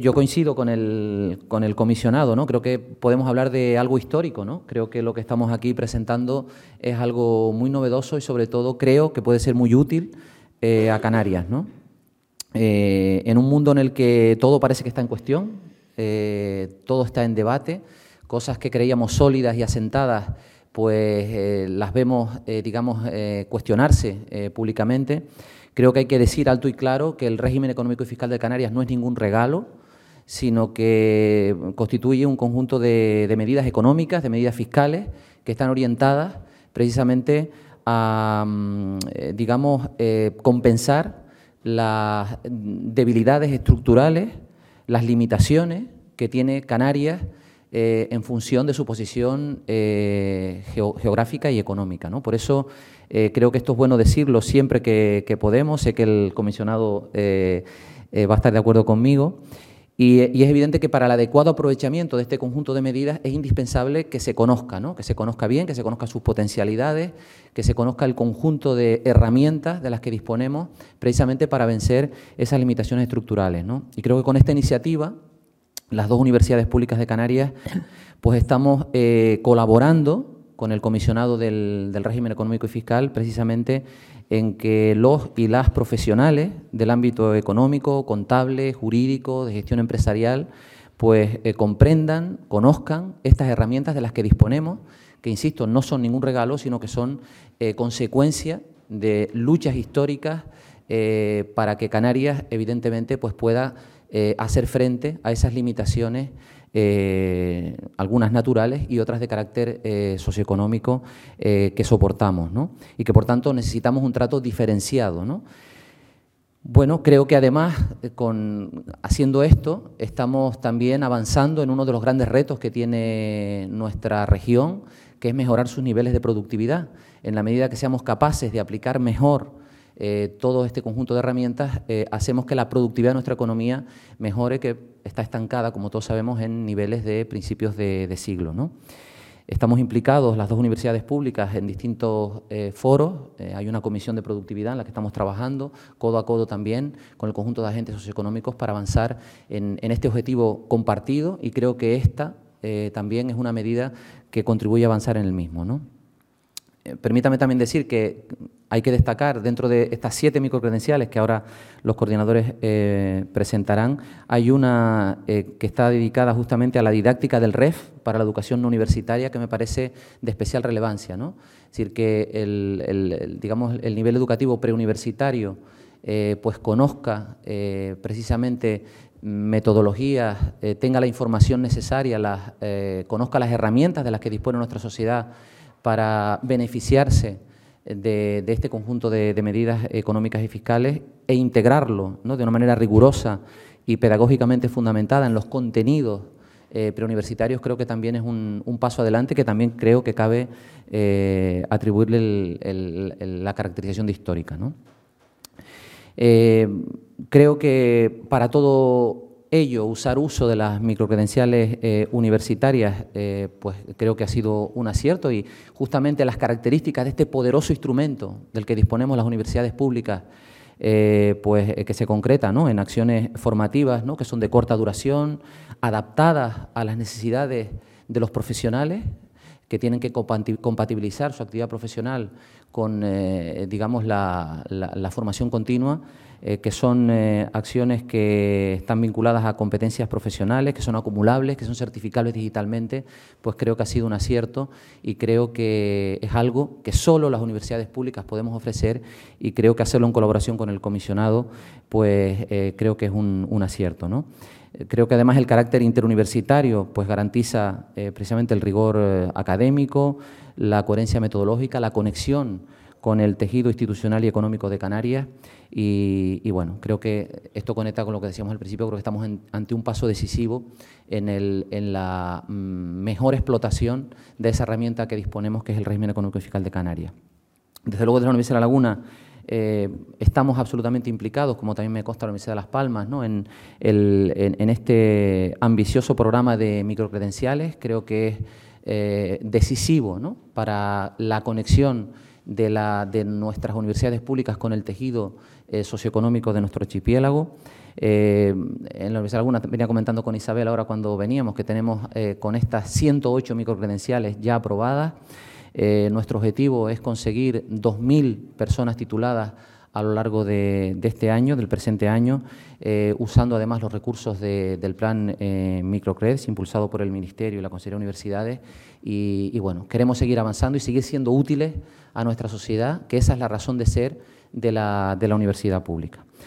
yo coincido con el comisionado, ¿no? Creo que podemos hablar de algo histórico, ¿no? Creo que lo que estamos aquí presentando es algo muy novedoso y, sobre todo, creo que puede ser muy útil a Canarias, ¿no? En un mundo en el que todo parece que está en cuestión, todo está en debate, cosas que creíamos sólidas y asentadas, pues las vemos, cuestionarse públicamente. Creo que hay que decir alto y claro que el régimen económico y fiscal de Canarias no es ningún regalo, sino que constituye un conjunto de medidas económicas, de medidas fiscales, que están orientadas precisamente a, compensar las debilidades estructurales, las limitaciones que tiene Canarias en función de su posición geográfica y económica, ¿no? Por eso creo que esto es bueno decirlo siempre que podemos. Sé que el comisionado va a estar de acuerdo conmigo. Y es evidente que para el adecuado aprovechamiento de este conjunto de medidas es indispensable que se conozca, ¿no? Que se conozca bien, que se conozca sus potencialidades, que se conozca el conjunto de herramientas de las que disponemos precisamente para vencer esas limitaciones estructurales, ¿no? Y creo que con esta iniciativa, las dos universidades públicas de Canarias, pues estamos colaborando con el comisionado del régimen económico y fiscal precisamente en que los y las profesionales del ámbito económico, contable, jurídico, de gestión empresarial, pues comprendan, conozcan estas herramientas de las que disponemos, que, insisto, no son ningún regalo, sino que son consecuencia de luchas históricas para que Canarias, evidentemente, pues pueda hacer frente a esas limitaciones, algunas naturales y otras de carácter socioeconómico que soportamos, ¿no? Y que, por tanto, necesitamos un trato diferenciado, ¿no? Bueno, creo que además, haciendo esto, estamos también avanzando en uno de los grandes retos que tiene nuestra región, que es mejorar sus niveles de productividad. En la medida que seamos capaces de aplicar mejor todo este conjunto de herramientas, hacemos que la productividad de nuestra economía mejore, que está estancada, como todos sabemos, en niveles de principios de siglo, ¿no? Estamos implicados, las dos universidades públicas, en distintos foros. Hay una comisión de productividad en la que estamos trabajando, codo a codo también, con el conjunto de agentes socioeconómicos para avanzar en este objetivo compartido, y creo que esta también es una medida que contribuye a avanzar en el mismo, ¿no? Permítame también decir que hay que destacar, dentro de estas 7 microcredenciales que ahora los coordinadores presentarán, hay una que está dedicada justamente a la didáctica del REF para la educación no universitaria, que me parece de especial relevancia, ¿no? Es decir, que el nivel educativo preuniversitario pues conozca precisamente metodologías, tenga la información necesaria, conozca las herramientas de las que dispone nuestra sociedad para beneficiarse de este conjunto de medidas económicas y fiscales, e integrarlo, ¿no?, de una manera rigurosa y pedagógicamente fundamentada en los contenidos preuniversitarios. Creo que también es un paso adelante, que también creo que cabe atribuirle la caracterización de histórica, ¿no? Creo que para todo ello, usar de las microcredenciales universitarias, pues creo que ha sido un acierto, y justamente las características de este poderoso instrumento del que disponemos las universidades públicas, pues que se concreta, ¿no?, en acciones formativas, ¿no?, que son de corta duración, adaptadas a las necesidades de los profesionales, que tienen que compatibilizar su actividad profesional con, la formación continua, que son acciones que están vinculadas a competencias profesionales, que son acumulables, que son certificables digitalmente. Pues creo que ha sido un acierto, y creo que es algo que solo las universidades públicas podemos ofrecer, y creo que hacerlo en colaboración con el comisionado, pues creo que es un acierto, ¿no? Creo que además el carácter interuniversitario pues garantiza precisamente el rigor académico, la coherencia metodológica, la conexión con el tejido institucional y económico de Canarias, y bueno, creo que esto conecta con lo que decíamos al principio. Creo que estamos ante un paso decisivo en la mejor explotación de esa herramienta que disponemos, que es el régimen económico y fiscal de Canarias. Desde luego, desde la Universidad de La Laguna estamos absolutamente implicados, como también me consta la Universidad de Las Palmas, ¿no?, en este ambicioso programa de microcredenciales. Creo que es decisivo, ¿no?, para la conexión de nuestras universidades públicas con el tejido socioeconómico de nuestro archipiélago. En la Universidad de Laguna, venía comentando con Isabel ahora cuando veníamos, que tenemos con estas 108 microcredenciales ya aprobadas. Nuestro objetivo es conseguir 2.000 personas tituladas a lo largo de este año, del presente año, usando además los recursos del plan Microcreds, impulsado por el Ministerio y la Consejería de Universidades. Y bueno, queremos seguir avanzando y seguir siendo útiles a nuestra sociedad, que esa es la razón de ser de la universidad pública.